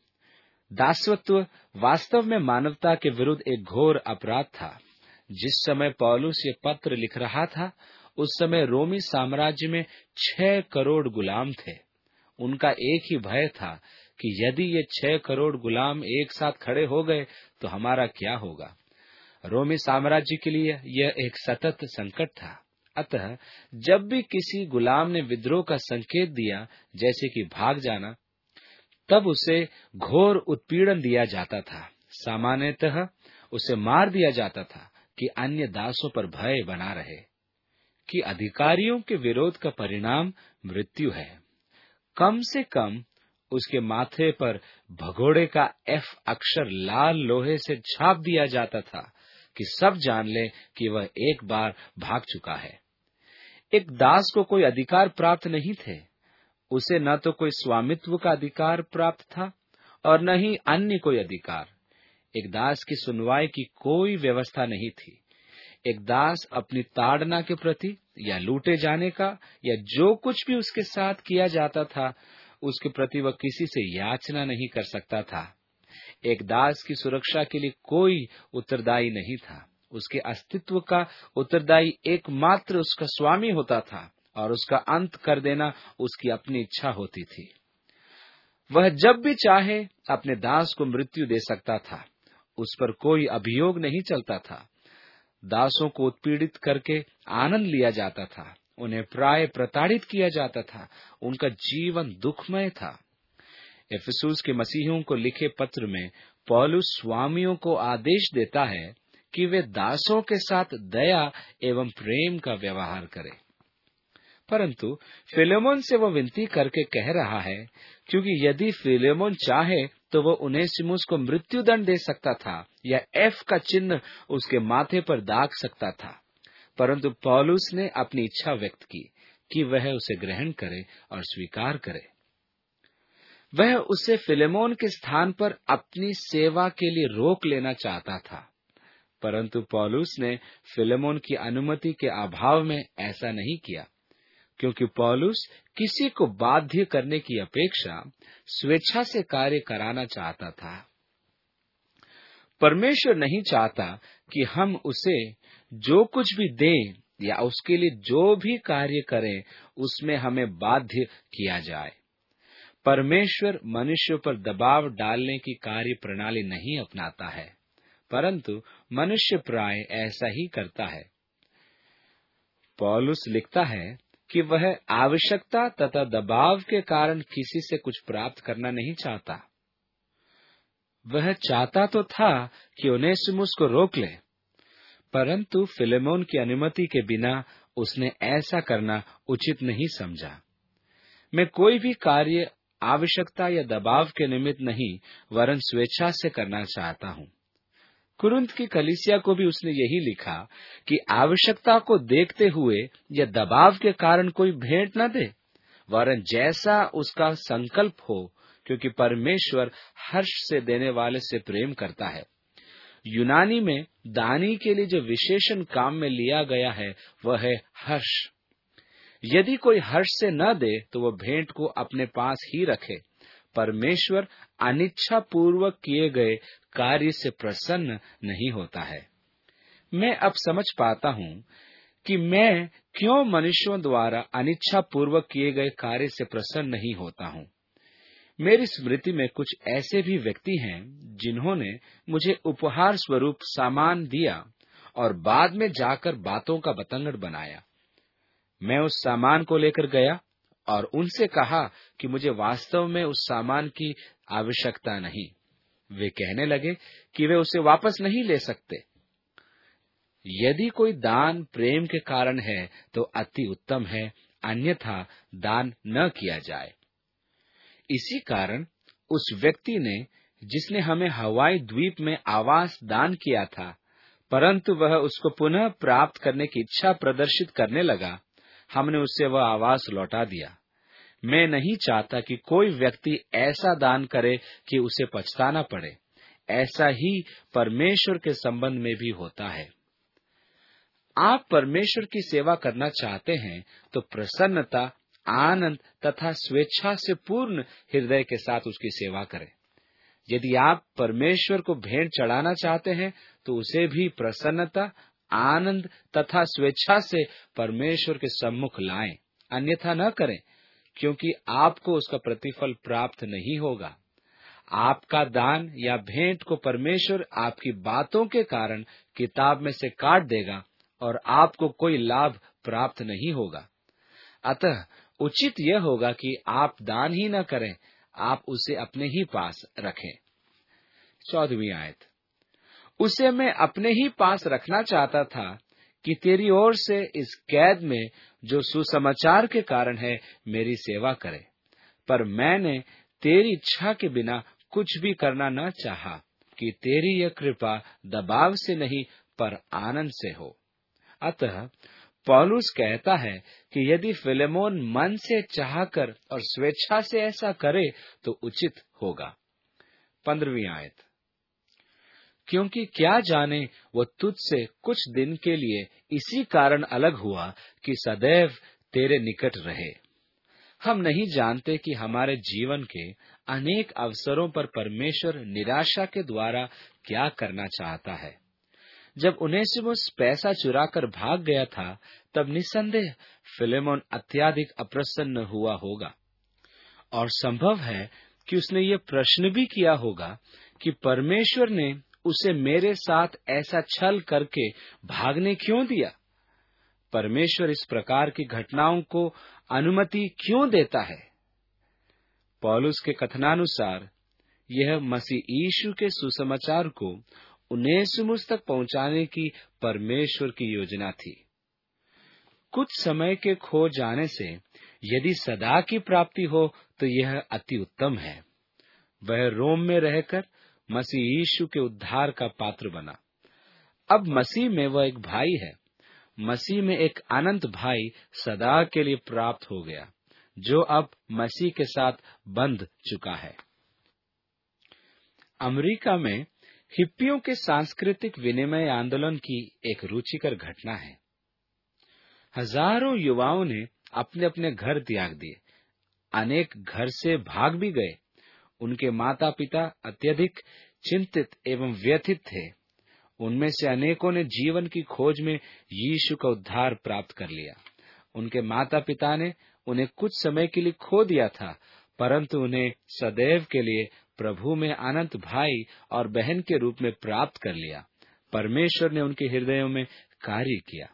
दासत्व वास्तव में मानवता के विरुद्ध एक घोर अपराध था। जिस समय पौलुस ये पत्र लिख रहा था, उस समय रोमी साम्राज्य में छह करोड़ गुलाम थे। उनका एक ही भय था कि यदि ये छह करोड़ गुलाम एक साथ खड़े हो गए तो हमारा क्या होगा। रोमी साम्राज्य के लिए यह एक सतत संकट था। अतः जब भी किसी गुलाम ने विद्रोह का संकेत दिया, जैसे कि भाग जाना, तब उसे घोर उत्पीड़न दिया जाता था। सामान्यतः उसे मार दिया जाता था कि अन्य दासों पर भय बना रहे। कि अधिकारियों के विरोध का परिणाम मृत्यु है। कम से कम उसके माथे पर भगोड़े का एफ अक्षर लाल लोहे से छाप दिया जाता था कि सब जान ले कि वह एक बार भाग चुका है। एक दास को कोई अधिकार प्राप्त नहीं थे। उसे न तो कोई स्वामित्व का अधिकार प्राप्त था और न ही अन्य कोई अधिकार। एक दास की सुनवाई की कोई व्यवस्था नहीं थी। एक दास अपनी ताड़ना के प्रति या लूटे जाने का या जो कुछ भी उसके साथ किया जाता था, उसके प्रति वह किसी से याचना नहीं कर सकता था। एक दास की सुरक्षा के लिए कोई उत्तरदायी नहीं था। उसके अस्तित्व का उत्तरदायी एकमात्र उसका स्वामी होता था और उसका अंत कर देना उसकी अपनी इच्छा होती थी। वह जब भी चाहे अपने दास को मृत्यु दे सकता था। उस पर कोई अभियोग नहीं चलता था। दासों को उत्पीड़ित करके आनंद लिया जाता था। उन्हें प्राय प्रताड़ित किया जाता था। उनका जीवन दुखमय था। इफिसुस के मसीहियों को लिखे पत्र में पौलुस स्वामियों को आदेश देता है कि वे दासों के साथ दया एवं प्रेम का व्यवहार करें। परंतु फिलेमोन से वो विनती करके कह रहा है, क्योंकि यदि फिलेमोन चाहे तो वो उनेसिमुस को मृत्यु दंड दे सकता था या एफ का चिन्ह उसके माथे पर दाग सकता था, परंतु पौलुस ने अपनी इच्छा व्यक्त की कि वह उसे ग्रहण करे और स्वीकार करे। वह उसे फिलेमोन के स्थान पर अपनी सेवा के लिए रोक लेना चाहता था, परंतु पौलुस ने फिलेमोन की अनुमति के अभाव में ऐसा नहीं किया, क्योंकि पौलुस किसी को बाध्य करने की अपेक्षा स्वेच्छा से कार्य कराना चाहता था। परमेश्वर नहीं चाहता कि हम उसे जो कुछ भी दें या उसके लिए जो भी कार्य करें उसमें हमें बाध्य किया जाए। परमेश्वर मनुष्य पर दबाव डालने की कार्य प्रणाली नहीं अपनाता है, परंतु मनुष्य प्राय ऐसा ही करता है। पौलुस लिखता है कि वह आवश्यकता तथा दबाव के कारण किसी से कुछ प्राप्त करना नहीं चाहता। वह चाहता तो था कि ओनेसिमुस को रोक ले, परंतु फिलेमोन की अनुमति के बिना उसने ऐसा करना उचित नहीं समझा। मैं कोई भी कार्य आवश्यकता या दबाव के निमित्त नहीं वरन स्वेच्छा से करना चाहता हूँ। कुरिन्थ की कलीसिया को भी उसने यही लिखा कि आवश्यकता को देखते हुए या दबाव के कारण कोई भेंट न दे, वरन जैसा उसका संकल्प हो, क्योंकि परमेश्वर हर्ष से देने वाले से प्रेम करता है। यूनानी में दानी के लिए जो विशेषण काम में लिया गया है वह है हर्ष। यदि कोई हर्ष से न दे तो वह भेंट को अपने पास ही रखे। परमेश्वर अनिच्छा पूर्वक किए गए कार्य से प्रसन्न नहीं होता है। मैं अब समझ पाता हूँ कि मैं क्यों मनुष्यों द्वारा अनिच्छा पूर्वक किए गए कार्य से प्रसन्न नहीं होता हूँ। मेरी स्मृति में कुछ ऐसे भी व्यक्ति हैं जिन्होंने मुझे उपहार स्वरूप सामान दिया और बाद में जाकर बातों का बतंगड़ बनाया। मैं उस सामान को लेकर गया और उनसे कहा कि मुझे वास्तव में उस सामान की आवश्यकता नहीं। वे कहने लगे कि वे उसे वापस नहीं ले सकते। यदि कोई दान प्रेम के कारण है तो अति उत्तम है, अन्यथा दान न किया जाए। इसी कारण उस व्यक्ति ने, जिसने हमें हवाई द्वीप में आवास दान किया था, परंतु वह उसको पुनः प्राप्त करने की इच्छा प्रदर्शित करने लगा, हमने उससे वह आवास लौटा दिया। मैं नहीं चाहता कि कोई व्यक्ति ऐसा दान करे कि उसे पछताना पड़े। ऐसा ही परमेश्वर के संबंध में भी होता है। आप परमेश्वर की सेवा करना चाहते हैं तो प्रसन्नता, आनंद तथा स्वेच्छा से पूर्ण हृदय के साथ उसकी सेवा करें। यदि आप परमेश्वर को भेंट चढ़ाना चाहते हैं तो उसे भी प्रसन्नता, आनंद तथा स्वेच्छा से परमेश्वर के सम्मुख लाएं, अन्यथा न करें, क्योंकि आपको उसका प्रतिफल प्राप्त नहीं होगा। आपका दान या भेंट को परमेश्वर आपकी बातों के कारण किताब में से काट देगा और आपको कोई लाभ प्राप्त नहीं होगा। अतः उचित यह होगा कि आप दान ही न करें, आप उसे अपने ही पास रखें। चौदहवीं आयत, उसे मैं अपने ही पास रखना चाहता था कि तेरी ओर से इस कैद में जो सुसमाचार के कारण है मेरी सेवा करे, पर मैंने तेरी इच्छा के बिना कुछ भी करना न चाहा कि तेरी यह कृपा दबाव से नहीं पर आनंद से हो। अतः पौलुस कहता है कि यदि फिलेमोन मन से चाहकर और स्वेच्छा से ऐसा करे तो उचित होगा। पंद्रहवीं आयत, क्योंकि क्या जाने वो तुझसे कुछ दिन के लिए इसी कारण अलग हुआ कि सदैव तेरे निकट रहे। हम नहीं जानते कि हमारे जीवन के अनेक अवसरों पर परमेश्वर निराशा के द्वारा क्या करना चाहता है। जब उनेसिमुस पैसा चुराकर भाग गया था, तब निस्संदेह फिलेमोन अत्यधिक अप्रसन्न हुआ होगा और संभव है कि उसने ये प्रश्न भी किया होगा कि परमेश्वर ने उसे मेरे साथ ऐसा छल करके भागने क्यों दिया। परमेश्वर इस प्रकार की घटनाओं को अनुमति क्यों देता है। पौलुस के कथनानुसार यह मसीह यीशु के सुसमाचार को उनेसिमुस तक पहुंचाने की परमेश्वर की योजना थी। कुछ समय के खो जाने से यदि सदा की प्राप्ति हो तो यह अति उत्तम है। वह रोम में रहकर मसीह यीशु के उद्धार का पात्र बना। अब मसीह में वह एक भाई है। मसीह में एक अनंत भाई सदा के लिए प्राप्त हो गया, जो अब मसीह के साथ बंध चुका है। अमेरिका में हिप्पियों के सांस्कृतिक विनिमय आंदोलन की एक रुचिकर घटना है। हजारों युवाओं ने अपने अपने घर त्याग दिए, अनेक घर से भाग भी गए। उनके माता पिता अत्यधिक चिंतित एवं व्यथित थे। उनमें से अनेकों ने जीवन की खोज में यीशु का उद्धार प्राप्त कर लिया। उनके माता पिता ने उन्हें कुछ समय के लिए खो दिया था, परंतु उन्हें सदैव के लिए प्रभु में अनंत भाई और बहन के रूप में प्राप्त कर लिया। परमेश्वर ने उनके हृदयों में कार्य किया।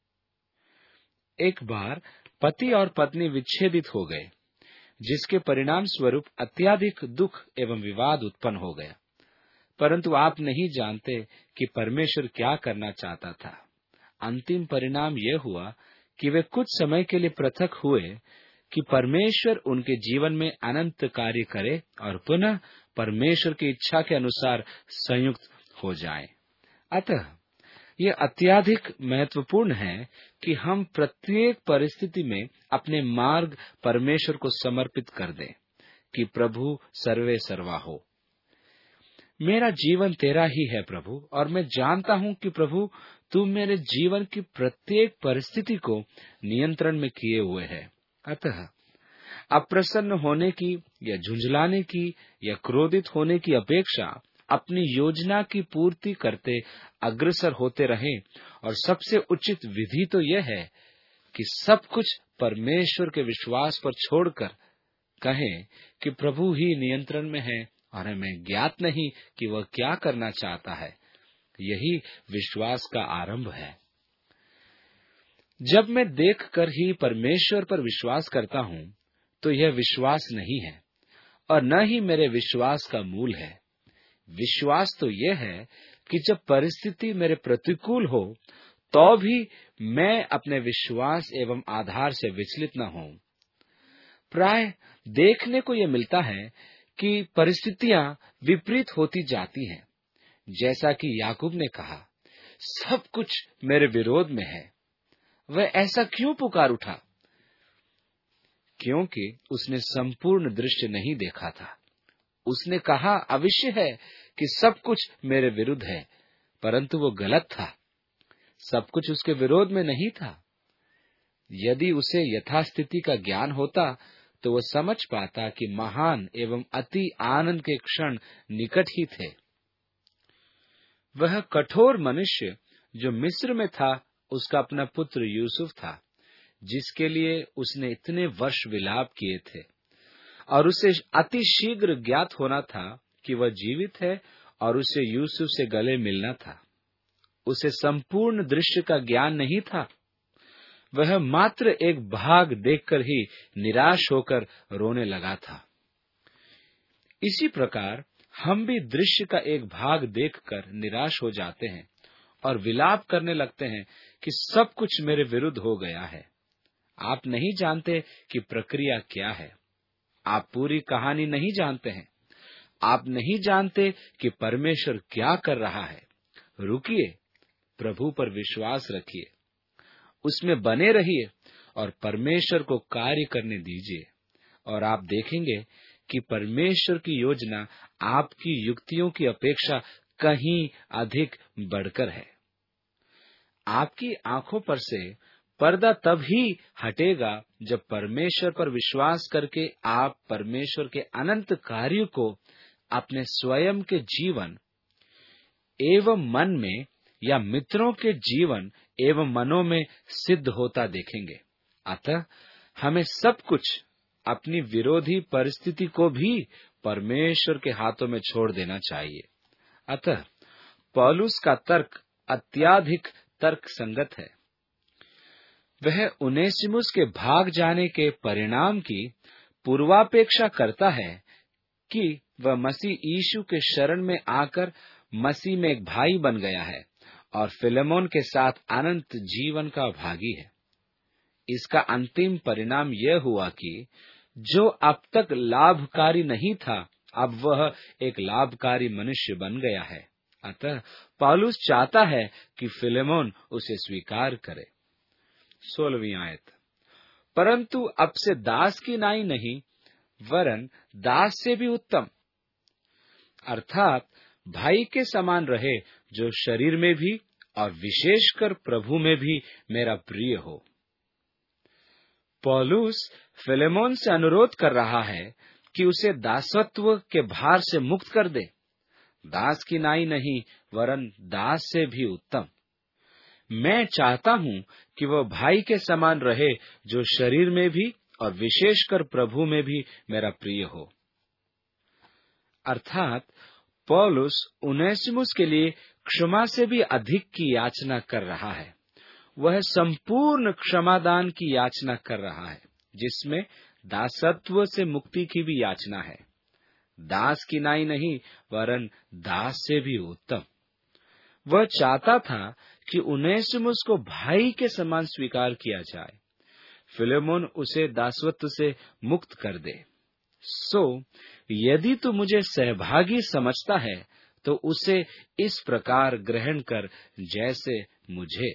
एक बार पति और पत्नी विच्छेदित हो गए, जिसके परिणाम स्वरूप अत्यधिक दुख एवं विवाद उत्पन्न हो गया। परंतु आप नहीं जानते कि परमेश्वर क्या करना चाहता था। अंतिम परिणाम यह हुआ कि वे कुछ समय के लिए पृथक हुए कि परमेश्वर उनके जीवन में अनंत कार्य करे और पुनः परमेश्वर की इच्छा के अनुसार संयुक्त हो जाएं। अतः यह अत्यधिक महत्वपूर्ण है कि हम प्रत्येक परिस्थिति में अपने मार्ग परमेश्वर को समर्पित कर दें कि प्रभु सर्वे सर्वा हो। मेरा जीवन तेरा ही है प्रभु, और मैं जानता हूं कि प्रभु तू मेरे जीवन की प्रत्येक परिस्थिति को नियंत्रण में किए हुए है। अतः अप्रसन्न होने की या झुंझलाने की या क्रोधित होने की अपेक्षा अपनी योजना की पूर्ति करते अग्रसर होते रहें। और सबसे उचित विधि तो यह है कि सब कुछ परमेश्वर के विश्वास पर छोड़कर कहें कि प्रभु ही नियंत्रण में है और हमें ज्ञात नहीं कि वह क्या करना चाहता है। यही विश्वास का आरंभ है। जब मैं देखकर ही परमेश्वर पर विश्वास करता हूं, तो यह विश्वास नहीं है और न ही मेरे विश्वास का मूल है। विश्वास तो यह है कि जब परिस्थिति मेरे प्रतिकूल हो, तो भी मैं अपने विश्वास एवं आधार से विचलित न हूं। प्राय देखने को यह मिलता है कि परिस्थितियां विपरीत होती जाती हैं। जैसा कि याकूब ने कहा, सब कुछ मेरे विरोध में है। वह ऐसा क्यों पुकार उठा? क्योंकि उसने संपूर्ण दृश्य नहीं देखा था। उसने कहा, अवश्य है कि सब कुछ मेरे विरुद्ध है, परंतु वो गलत था। सब कुछ उसके विरोध में नहीं था। यदि उसे यथास्थिति का ज्ञान होता, तो वह समझ पाता कि महान एवं अति आनंद के क्षण निकट ही थे। वह कठोर मनुष्य जो मिस्र में था, उसका अपना पुत्र यूसुफ था, जिसके लिए उसने इतने वर्ष विलाप किए थे, और उसे अति शीघ्र ज्ञात होना था कि वह जीवित है और उसे यूसुफ से गले मिलना था। उसे संपूर्ण दृश्य का ज्ञान नहीं था। वह मात्र एक भाग देखकर ही निराश होकर रोने लगा था। इसी प्रकार हम भी दृश्य का एक भाग देखकर निराश हो जाते हैं और विलाप करने लगते हैं कि सब कुछ मेरे विरुद्ध हो गया है। आप नहीं जानते कि प्रक्रिया क्या है। आप पूरी कहानी नहीं जानते हैं। आप नहीं जानते कि परमेश्वर क्या कर रहा है। रुकिए, प्रभु पर विश्वास रखिए, उसमें बने रहिए और परमेश्वर को कार्य करने दीजिए, और आप देखेंगे कि परमेश्वर की योजना आपकी युक्तियों की अपेक्षा कहीं अधिक बढ़कर है। आपकी आंखों पर से पर्दा तब ही हटेगा जब परमेश्वर पर विश्वास करके आप परमेश्वर के अनंत कार्य को अपने स्वयं के जीवन एवं मन में या मित्रों के जीवन एवं मनों में सिद्ध होता देखेंगे। अतः हमें सब कुछ, अपनी विरोधी परिस्थिति को भी परमेश्वर के हाथों में छोड़ देना चाहिए। अतः पौलुस का तर्क अत्याधिक तर्क संगत है। वह उनेसिमुस के भाग जाने के परिणाम की पूर्वापेक्षा करता है कि वह मसीह यीशु के शरण में आकर मसीह में एक भाई बन गया है और फिलेमोन के साथ अनंत जीवन का भागी है। इसका अंतिम परिणाम यह हुआ कि जो अब तक लाभकारी नहीं था, अब वह एक लाभकारी मनुष्य बन गया है। अतः पौलुस चाहता है कि फिलेमोन उसे स्वीकार करे। सोलहवीं आयत। परंतु अब से दास की नाई नहीं, वरन दास से भी उत्तम, अर्थात भाई के समान रहे, जो शरीर में भी और विशेषकर प्रभु में भी मेरा प्रिय हो। पौलुस फिलेमोन से अनुरोध कर रहा है कि उसे दासत्व के भार से मुक्त कर दे। दास की नाई नहीं, वरन दास से भी उत्तम। मैं चाहता हूं कि वह भाई के समान रहे, जो शरीर में भी और विशेषकर प्रभु में भी मेरा प्रिय हो। अर्थात पौलुस उनेसिमुस के लिए क्षमा से भी अधिक की याचना कर रहा है। वह संपूर्ण क्षमादान की याचना कर रहा है, जिसमें दासत्व से मुक्ति की भी याचना है। दास की नाई नहीं, वरन दास से भी उत्तम। वह चाहता था कि उनेसिमुस को भाई के समान स्वीकार किया जाए। फिलेमोन उसे दासत्व से मुक्त कर दे। सो यदि तू मुझे सहभागी समझता है, तो उसे इस प्रकार ग्रहण कर जैसे मुझे।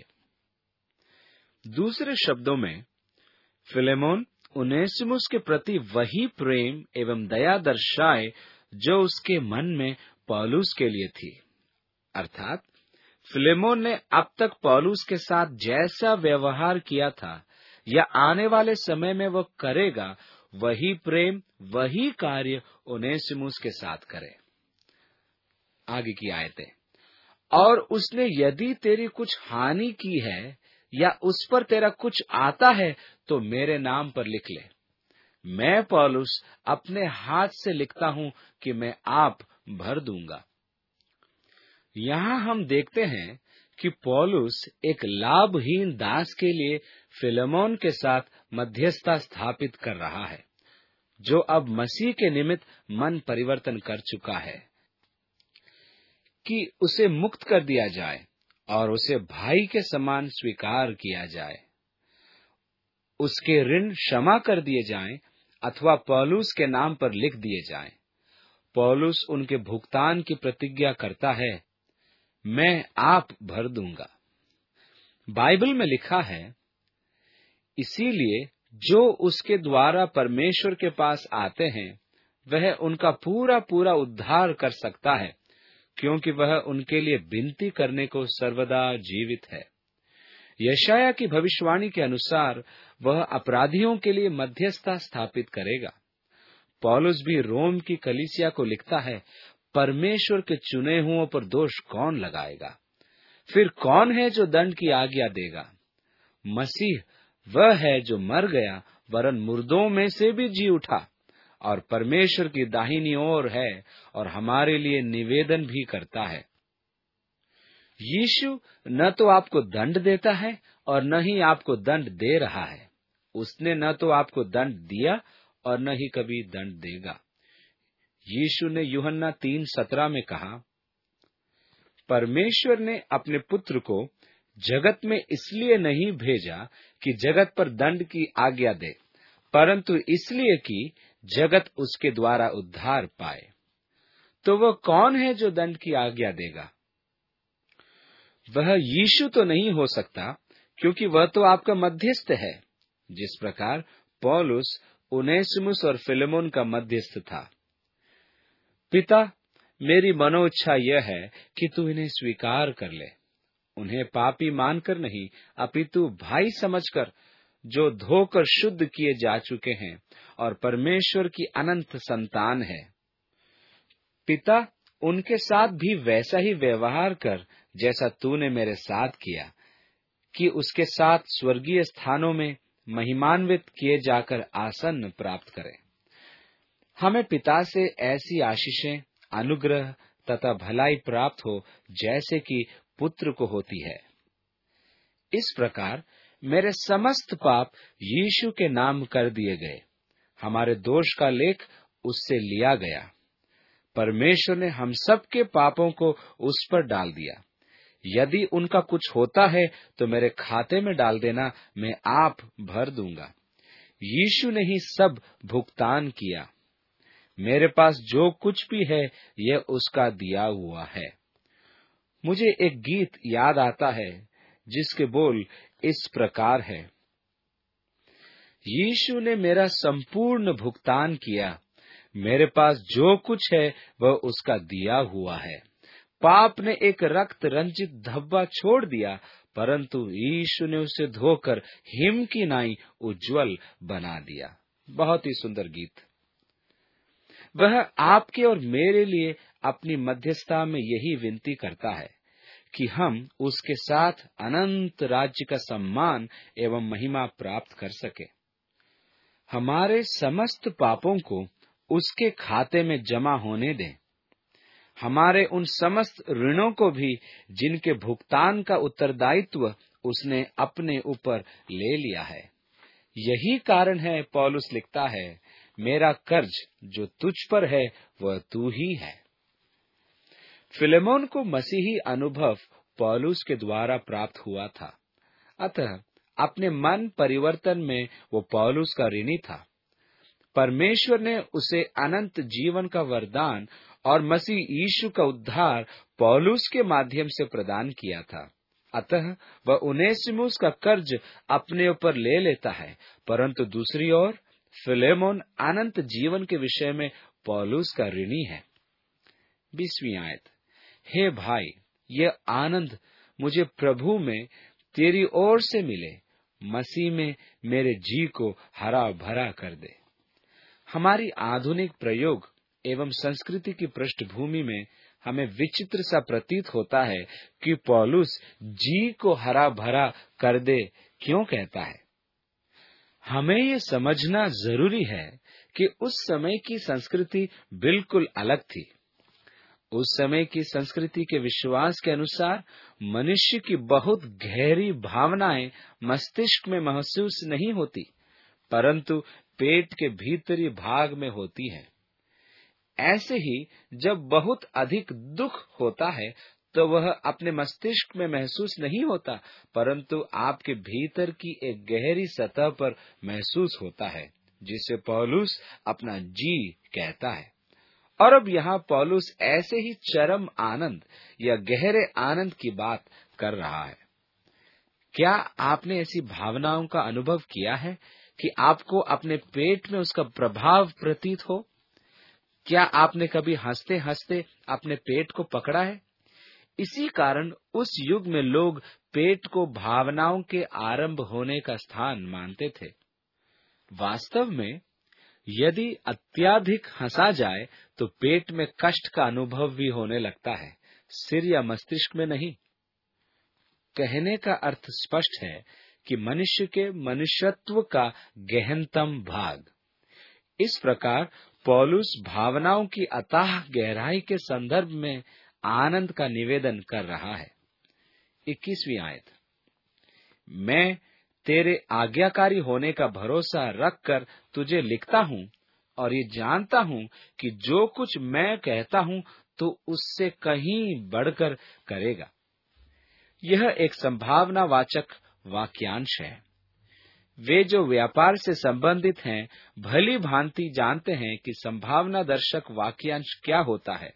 दूसरे शब्दों में, फिलेमोन उनेसिमुस के प्रति वही प्रेम एवं दया दर्शाए जो उसके मन में पौलुस के लिए थी। अर्थात फिलेमोन ने अब तक पौलुस के साथ जैसा व्यवहार किया था या आने वाले समय में वह करेगा, वही प्रेम, वही कार्य उनेसिमुस के साथ करे। आगे की आयतें। और उसने यदि तेरी कुछ हानि की है या उस पर तेरा कुछ आता है, तो मेरे नाम पर लिख ले। मैं पौलुस अपने हाथ से लिखता हूं कि मैं आप भर दूंगा। यहां हम देखते हैं कि पौलुस एक लाभहीन दास के लिए फिलेमोन के साथ मध्यस्थता स्थापित कर रहा है, जो अब मसीह के निमित्त मन परिवर्तन कर चुका है, कि उसे मुक्त कर दिया जाए और उसे भाई के समान स्वीकार किया जाए। उसके ऋण क्षमा कर दिए जाएं अथवा पौलुस के नाम पर लिख दिए जाएं। पौलुस उनके भुगतान की प्रतिज्ञा करता है, मैं आप भर दूंगा। बाइबल में लिखा है, इसीलिए जो उसके द्वारा परमेश्वर के पास आते हैं, वह उनका पूरा पूरा उद्धार कर सकता है, क्योंकि वह उनके लिए विनती करने को सर्वदा जीवित है। यशाया की भविष्यवाणी के अनुसार वह अपराधियों के लिए मध्यस्थता स्थापित करेगा। पौलुस भी रोम की कलीसिया को लिखता है, परमेश्वर के चुने हुओं पर दोष कौन लगाएगा? फिर कौन है जो दंड की आज्ञा देगा? मसीह वह है जो मर गया, वरन मुर्दों में से भी जी उठा, और परमेश्वर की दाहिनी ओर है और हमारे लिए निवेदन भी करता है। यीशु न तो आपको दंड देता है और न ही आपको दंड दे रहा है। उसने न तो आपको दंड दिया और न ही कभी दंड देगा। यीशु ने यूहन्ना तीन सत्रह में कहा, परमेश्वर ने अपने पुत्र को जगत में इसलिए नहीं भेजा कि जगत पर दंड की आज्ञा दे, परंतु इसलिए कि जगत उसके द्वारा उद्धार पाए। तो वह कौन है जो दंड की आज्ञा देगा? वह यीशु तो नहीं हो सकता, क्योंकि वह तो आपका मध्यस्थ है, जिस प्रकार पौलुस उनेसिमुस और फिलेमोन का मध्यस्थ था। पिता, मेरी मनोइच्छा यह है कि तू इन्हें स्वीकार कर ले, उन्हें पापी मानकर नहीं, अपितु भाई समझकर, जो धोकर शुद्ध किए जा चुके हैं और परमेश्वर की अनंत संतान है। पिता, उनके साथ भी वैसा ही व्यवहार कर जैसा तूने मेरे साथ किया, कि उसके साथ स्वर्गीय स्थानों में महिमान्वित किए जाकर आसन प्राप्त करें। हमें पिता से ऐसी आशीषें, अनुग्रह तथा भलाई प्राप्त हो जैसे कि पुत्र को होती है। इस प्रकार मेरे समस्त पाप यीशु के नाम कर दिए गए। हमारे दोष का लेख उससे लिया गया। परमेश्वर ने हम सब के पापों को उस पर डाल दिया। यदि उनका कुछ होता है तो मेरे खाते में डाल देना, मैं आप भर दूंगा। यीशु ने ही सब भुगतान किया। मेरे पास जो कुछ भी है, यह उसका दिया हुआ है। मुझे एक गीत याद आता है, जिसके बोल इस प्रकार है, यीशु ने मेरा संपूर्ण भुगतान किया। मेरे पास जो कुछ है वह उसका दिया हुआ है। पाप ने एक रक्त रंजित धब्बा छोड़ दिया, परंतु यीशु ने उसे धोकर हिम की नाई उज्जवल बना दिया। बहुत ही सुंदर गीत। वह आपके और मेरे लिए अपनी मध्यस्थता में यही विनती करता है कि हम उसके साथ अनंत राज्य का सम्मान एवं महिमा प्राप्त कर सके। हमारे समस्त पापों को उसके खाते में जमा होने दें। हमारे उन समस्त ऋणों को भी जिनके भुगतान का उत्तरदायित्व उसने अपने ऊपर ले लिया है। यही कारण है पौलुस लिखता है, मेरा कर्ज जो तुझ पर है वह तू ही है। फिलेमोन को मसीही अनुभव पौलुस के द्वारा प्राप्त हुआ था, अतः अपने मन परिवर्तन में वो पौलुस का ऋणी था। परमेश्वर ने उसे अनंत जीवन का वरदान और मसीह यीशु का उद्धार पौलुस के माध्यम से प्रदान किया था। अतः वह उनेसिमुस का कर्ज अपने ऊपर ले लेता है, परंतु दूसरी ओर फिलेमोन अनंत जीवन के विषय में पौलुस का ऋणी है। बीसवीं आयत, हे भाई, यह आनंद मुझे प्रभु में तेरी ओर से मिले, मसीह में मेरे जी को हरा भरा कर दे। हमारी आधुनिक प्रयोग एवं संस्कृति की पृष्ठभूमि में हमें विचित्र सा प्रतीत होता है कि पौलुस जी को हरा भरा कर दे क्यों कहता है। हमें ये समझना जरूरी है कि उस समय की संस्कृति बिल्कुल अलग थी। उस समय की संस्कृति के विश्वास के अनुसार मनुष्य की बहुत गहरी भावनाएं मस्तिष्क में महसूस नहीं होती, परंतु पेट के भीतरी भाग में होती है। ऐसे ही जब बहुत अधिक दुख होता है तो वह अपने मस्तिष्क में महसूस नहीं होता, परंतु आपके भीतर की एक गहरी सतह पर महसूस होता है, जिसे पौलुस अपना जी कहता है। और अब यहाँ पौलुस ऐसे ही चरम आनंद या गहरे आनंद की बात कर रहा है। क्या आपने ऐसी भावनाओं का अनुभव किया है कि आपको अपने पेट में उसका प्रभाव प्रतीत हो? क्या आपने कभी हंसते हंसते अपने पेट को पकड़ा है? इसी कारण उस युग में लोग पेट को भावनाओं के आरंभ होने का स्थान मानते थे। वास्तव में यदि अत्यधिक हंसा जाए तो पेट में कष्ट का अनुभव भी होने लगता है, सिर या मस्तिष्क में नहीं। कहने का अर्थ स्पष्ट है कि मनुष्य के मनुष्यत्व का गहनतम भाग। इस प्रकार पौलुस भावनाओं की अथाह गहराई के संदर्भ में आनंद का निवेदन कर रहा है। इक्कीसवीं आयत, मैं तेरे आज्ञाकारी होने का भरोसा रखकर तुझे लिखता हूँ और ये जानता हूँ कि जो कुछ मैं कहता हूँ तो उससे कहीं बढ़कर करेगा। यह एक संभावनावाचक वाक्यांश है। वे जो व्यापार से संबंधित हैं भली भांति जानते हैं कि संभावना दर्शक वाक्यांश क्या होता है।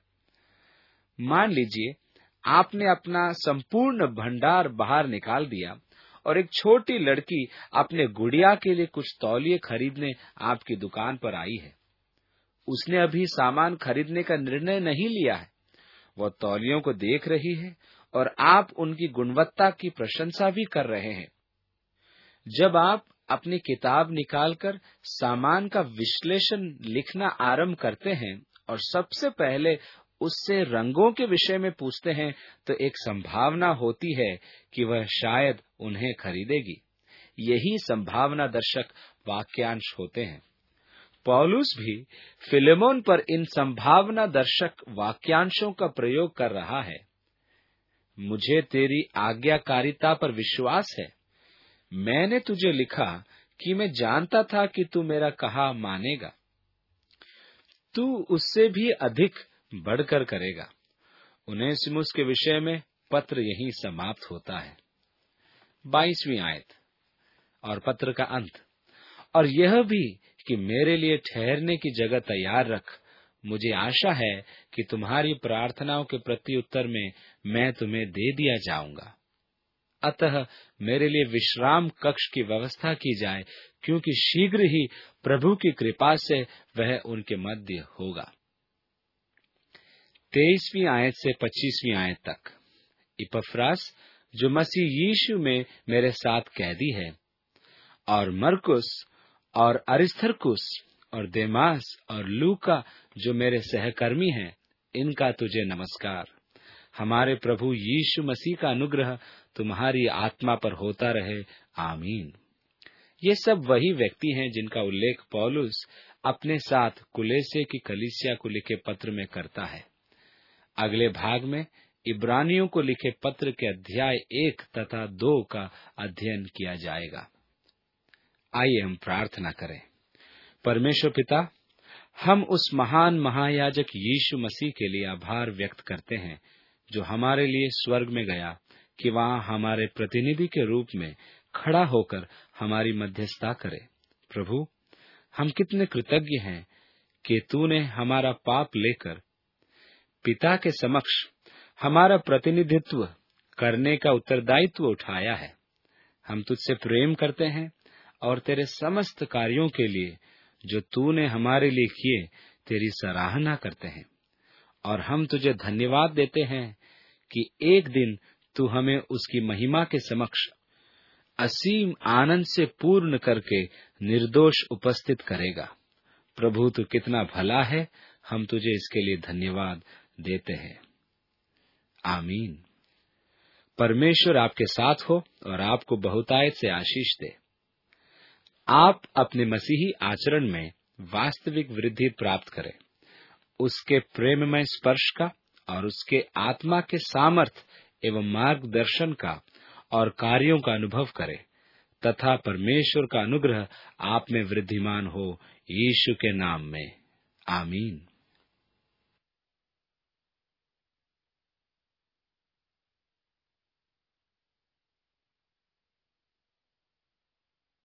मान लीजिए आपने अपना संपूर्ण भंडार बाहर निकाल दिया और एक छोटी लड़की अपने गुड़िया के लिए कुछ तौलिए खरीदने आपकी दुकान पर आई है। उसने अभी सामान खरीदने का निर्णय नहीं लिया है। वह तौलियों को देख रही है और आप उनकी गुणवत्ता की प्रशंसा भी कर रहे हैं। जब आप अपनी किताब निकालकर सामान का विश्लेषण लिखना आरंभ करते हैं और सबसे पहले उससे रंगों के विषय में पूछते हैं, तो एक संभावना होती है कि वह शायद उन्हें खरीदेगी। यही संभावना दर्शक वाक्यांश होते हैं। पौलुस भी फिलेमोन पर इन संभावना दर्शक वाक्यांशों का प्रयोग कर रहा है। मुझे तेरी आज्ञाकारिता पर विश्वास है। मैंने तुझे लिखा कि मैं जानता था कि तू मेरा कहा मानेगा। तू उससे भी अधिक बढ़कर करेगा। उनेसिमुस के विषय में पत्र यहीं समाप्त होता है। बाईसवीं आयत और पत्र का अंत, और यह भी कि मेरे लिए ठहरने की जगह तैयार रख। मुझे आशा है कि तुम्हारी प्रार्थनाओं के प्रति उत्तर में मैं तुम्हें दे दिया जाऊंगा। अतः मेरे लिए विश्राम कक्ष की व्यवस्था की जाए, क्योंकि शीघ्र ही प्रभु की कृपा से वह उनके मध्य होगा। तेईसवीं आयत से पच्चीसवीं आयत तक। इपफ्रास, जो मसीह यीशु में मेरे साथ कैदी है, और मरकुस और अरिस्तर्कुस और देमास और लूका, जो मेरे सहकर्मी हैं, इनका तुझे नमस्कार। हमारे प्रभु यीशु मसीह का अनुग्रह तुम्हारी आत्मा पर होता रहे। आमीन। ये सब वही व्यक्ति हैं जिनका उल्लेख पौलुस अपने साथ कुलेसे की कलीसिया को लिखे पत्र में करता है। अगले भाग में इब्रानियों को लिखे पत्र के अध्याय एक तथा दो का अध्ययन किया जाएगा। आइए हम प्रार्थना करें। परमेश्वर पिता, हम उस महान महायाजक यीशु मसीह के लिए आभार व्यक्त करते हैं, जो हमारे लिए स्वर्ग में गया कि वहां हमारे प्रतिनिधि के रूप में खड़ा होकर हमारी मध्यस्थता करे। प्रभु, हम कितने कृतज्ञ हैं कि तूने हमारा पाप लेकर पिता के समक्ष हमारा प्रतिनिधित्व करने का उत्तरदायित्व उठाया है। हम तुझसे प्रेम करते हैं और तेरे समस्त कार्यों के लिए जो तूने हमारे लिए किए तेरी सराहना करते हैं, और हम तुझे धन्यवाद देते हैं कि एक दिन तू हमें उसकी महिमा के समक्ष असीम आनंद से पूर्ण करके निर्दोष उपस्थित करेगा। प्रभु, तू कितना भला है, हम तुझे इसके लिए धन्यवाद देते हैं। आमीन। परमेश्वर आपके साथ हो और आपको बहुतायत से आशीष दे। आप अपने मसीही आचरण में वास्तविक वृद्धि प्राप्त करें, उसके प्रेममय स्पर्श का और उसके आत्मा के सामर्थ एवं मार्गदर्शन का और कार्यों का अनुभव करें, तथा परमेश्वर का अनुग्रह आप में वृद्धिमान हो, यीशु के नाम में। आमीन।